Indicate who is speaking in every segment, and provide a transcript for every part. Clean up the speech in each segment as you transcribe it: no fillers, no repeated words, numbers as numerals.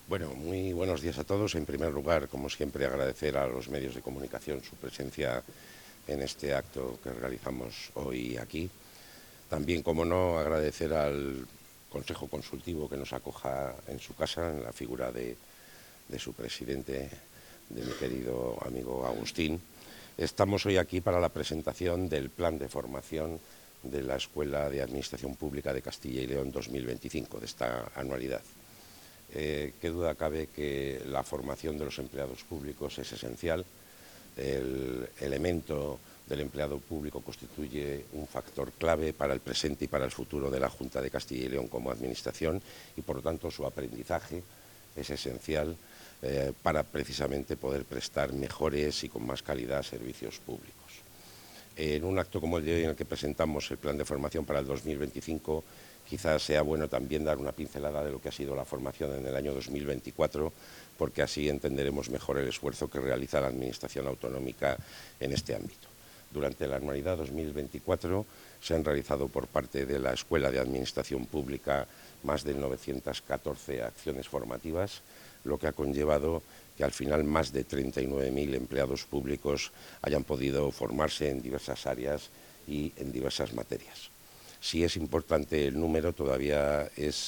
Speaker 1: Bueno, muy buenos días a todos. En primer lugar, como siempre, agradecer a los medios de comunicación su presencia en este acto que realizamos hoy aquí. También, como no, agradecer al Consejo Consultivo que nos acoja en su casa, en la figura de su presidente, de mi querido amigo Agustín. Estamos hoy aquí para la presentación del plan de formación de la Escuela de Administración Pública de Castilla y León 2025, de esta anualidad. Qué duda cabe que la formación de los empleados públicos es esencial. El elemento del empleado público constituye un factor clave para el presente y para el futuro de la Junta de Castilla y León como administración y, por lo tanto, su aprendizaje es esencial para precisamente poder prestar mejores y con más calidad servicios públicos. En un acto como el de hoy, en el que presentamos el plan de formación para el 2025, quizás sea bueno también dar una pincelada de lo que ha sido la formación en el año 2024, porque así entenderemos mejor el esfuerzo que realiza la Administración autonómica en este ámbito. Durante la anualidad 2024 se han realizado por parte de la Escuela de Administración Pública más de 914 acciones formativas, lo que ha conllevado que al final más de 39.000 empleados públicos hayan podido formarse en diversas áreas y en diversas materias. Si es importante el número, todavía es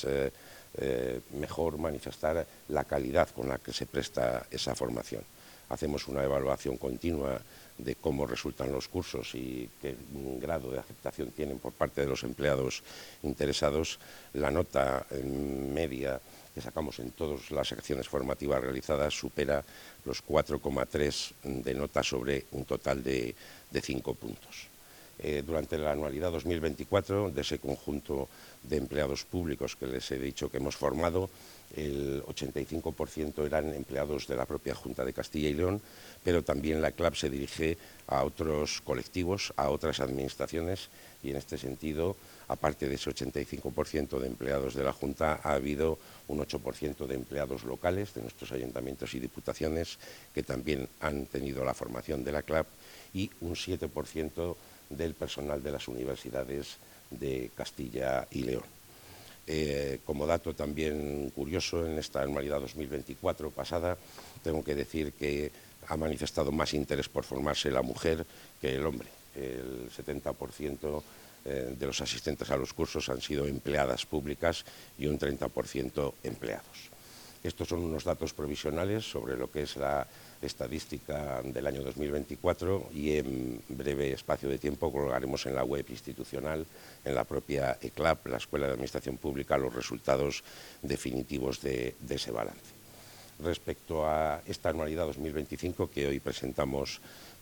Speaker 1: mejor manifestar la calidad con la que se presta esa formación. Hacemos una evaluación continua de cómo resultan los cursos y qué grado de aceptación tienen por parte de los empleados interesados. La nota media que sacamos en todas las acciones formativas realizadas supera los 4,3 de nota sobre un total de 5 puntos. Durante la anualidad 2024, de ese conjunto de empleados públicos que les he dicho que hemos formado, el 85% eran empleados de la propia Junta de Castilla y León, pero también la CLAP se dirige a otros colectivos, a otras administraciones, y en este sentido, aparte de ese 85% de empleados de la Junta, ha habido un 8% de empleados locales de nuestros ayuntamientos y diputaciones que también han tenido la formación de la CLAP, y un 7% del personal de las universidades de Castilla y León. Como dato también curioso, en esta anualidad 2024 pasada, tengo que decir que ha manifestado más interés por formarse la mujer que el hombre. El 70% de los asistentes a los cursos han sido empleadas públicas y un 30% empleados. Estos son unos datos provisionales sobre lo que es la estadística del año 2024 y en breve espacio de tiempo colgaremos en la web institucional, en la propia ECLAP, la Escuela de Administración Pública, los resultados definitivos de ese balance. Respecto a esta anualidad 2025 que hoy presentamos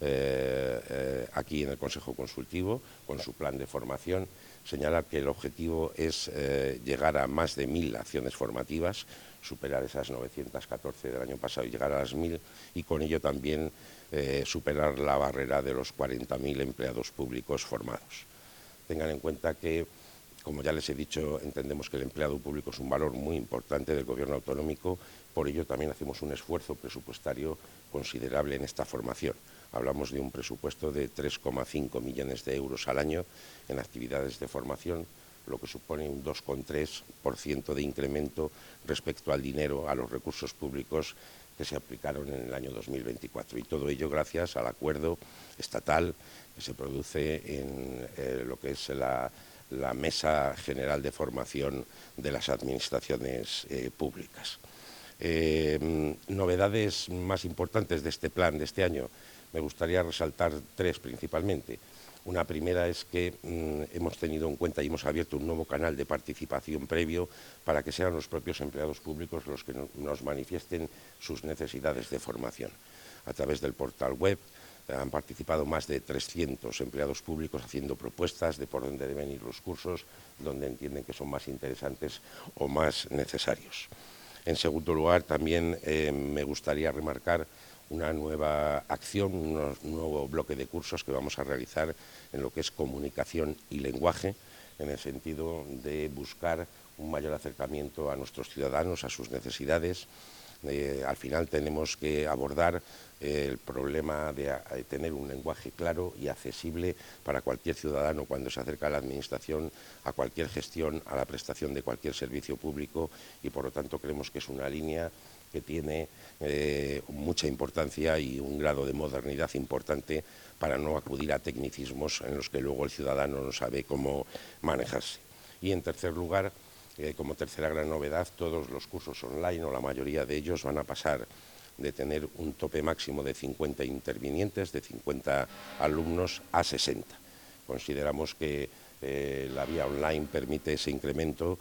Speaker 1: aquí en el Consejo Consultivo con su plan de formación, señalar que el objetivo es llegar a más de 1.000 acciones formativas, superar esas 914 del año pasado y llegar a las 1.000, y con ello también superar la barrera de los 40.000 empleados públicos formados. Tengan en cuenta que, como ya les he dicho, entendemos que el empleado público es un valor muy importante del Gobierno autonómico, por ello también hacemos un esfuerzo presupuestario considerable en esta formación. Hablamos de un presupuesto de 3,5 millones de euros al año en actividades de formación, lo que supone un 2,3% de incremento respecto al dinero, a los recursos públicos que se aplicaron en el año 2024. Y todo ello gracias al acuerdo estatal que se produce en lo que es la Mesa General de Formación de las Administraciones Públicas. Novedades más importantes de este plan de este año, me gustaría resaltar tres principalmente. Una primera es que hemos tenido en cuenta y hemos abierto un nuevo canal de participación previo para que sean los propios empleados públicos los que nos manifiesten sus necesidades de formación. A través del portal web han participado más de 300 empleados públicos haciendo propuestas de por dónde deben ir los cursos, donde entienden que son más interesantes o más necesarios. En segundo lugar, también me gustaría remarcar una nueva acción, un nuevo bloque de cursos que vamos a realizar en lo que es comunicación y lenguaje, en el sentido de buscar un mayor acercamiento a nuestros ciudadanos, a sus necesidades, Al final tenemos que abordar el problema de tener un lenguaje claro y accesible para cualquier ciudadano cuando se acerca a la administración, a cualquier gestión, a la prestación de cualquier servicio público, y por lo tanto creemos que es una línea que tiene mucha importancia y un grado de modernidad importante para no acudir a tecnicismos en los que luego el ciudadano no sabe cómo manejarse. Y en tercer lugar, como tercera gran novedad, todos los cursos online, o la mayoría de ellos, van a pasar de tener un tope máximo de 50 intervinientes, de 50 alumnos, a 60. Consideramos que la vía online permite ese incremento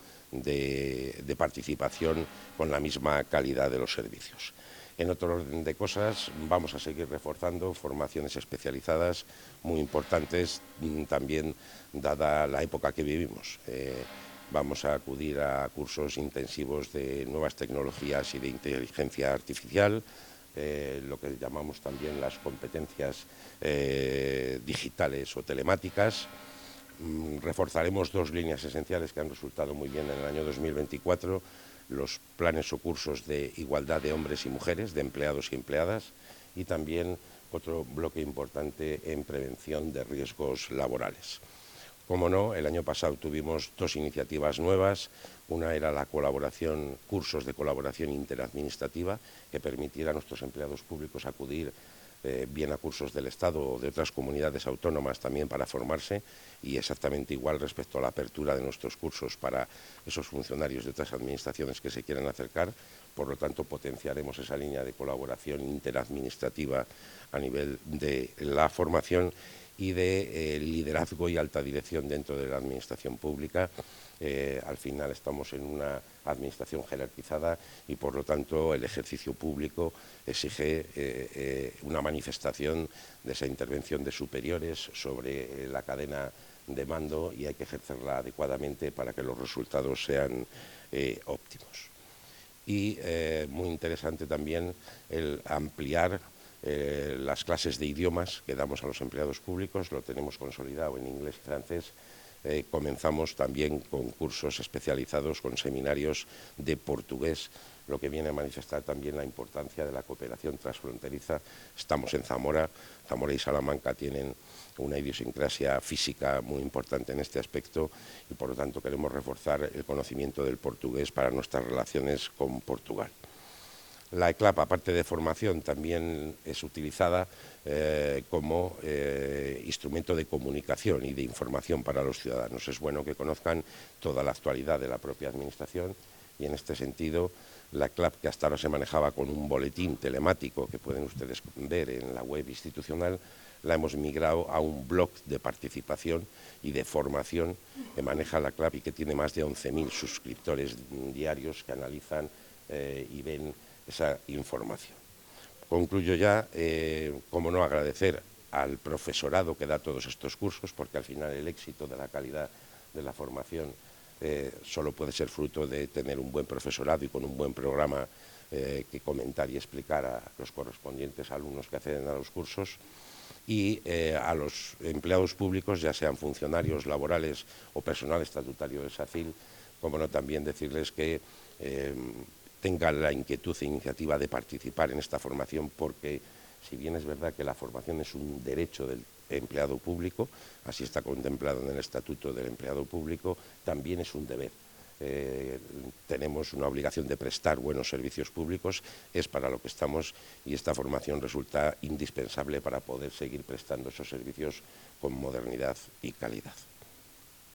Speaker 1: de participación con la misma calidad de los servicios. En otro orden de cosas, vamos a seguir reforzando formaciones especializadas muy importantes, también dada la época que vivimos. Vamos a acudir a cursos intensivos de nuevas tecnologías y de inteligencia artificial, lo que llamamos también las competencias digitales o telemáticas. Reforzaremos dos líneas esenciales que han resultado muy bien en el año 2024, los planes o cursos de igualdad de hombres y mujeres, de empleados y empleadas, y también otro bloque importante en prevención de riesgos laborales. Como no, el año pasado tuvimos dos iniciativas nuevas. Una era la colaboración, cursos de colaboración interadministrativa, que permitiera a nuestros empleados públicos acudir bien a cursos del Estado o de otras comunidades autónomas también para formarse, y exactamente igual respecto a la apertura de nuestros cursos para esos funcionarios de otras administraciones que se quieran acercar. Por lo tanto, potenciaremos esa línea de colaboración interadministrativa a nivel de la formación y de liderazgo y alta dirección dentro de la administración pública. Al final estamos en una administración jerarquizada y, por lo tanto, el ejercicio público exige una manifestación de esa intervención de superiores sobre la cadena de mando, y hay que ejercerla adecuadamente para que los resultados sean óptimos. Y muy interesante también el ampliar las clases de idiomas que damos a los empleados públicos. Lo tenemos consolidado en inglés y francés. Comenzamos también con cursos especializados, con seminarios de portugués, lo que viene a manifestar también la importancia de la cooperación transfronteriza. Estamos en Zamora. Zamora y Salamanca tienen una idiosincrasia física muy importante en este aspecto, y por lo tanto queremos reforzar el conocimiento del portugués para nuestras relaciones con Portugal. La ECLAP, aparte de formación, también es utilizada como instrumento de comunicación y de información para los ciudadanos. Es bueno que conozcan toda la actualidad de la propia Administración, y en este sentido la ECLAP, que hasta ahora se manejaba con un boletín telemático que pueden ustedes ver en la web institucional, la hemos migrado a un blog de participación y de formación que maneja la ECLAP y que tiene más de 11.000 suscriptores diarios que analizan y ven esa información. Concluyo ya, como no, agradecer al profesorado que da todos estos cursos, porque al final el éxito de la calidad de la formación solo puede ser fruto de tener un buen profesorado y con un buen programa que comentar y explicar a los correspondientes alumnos que acceden a los cursos. Y a los empleados públicos, ya sean funcionarios laborales o personal estatutario de SACIL, como no, también decirles que tengan la inquietud e iniciativa de participar en esta formación, porque si bien es verdad que la formación es un derecho del empleado público, así está contemplado en el Estatuto del Empleado Público, también es un deber. Tenemos una obligación de prestar buenos servicios públicos, es para lo que estamos, y esta formación resulta indispensable para poder seguir prestando esos servicios con modernidad y calidad.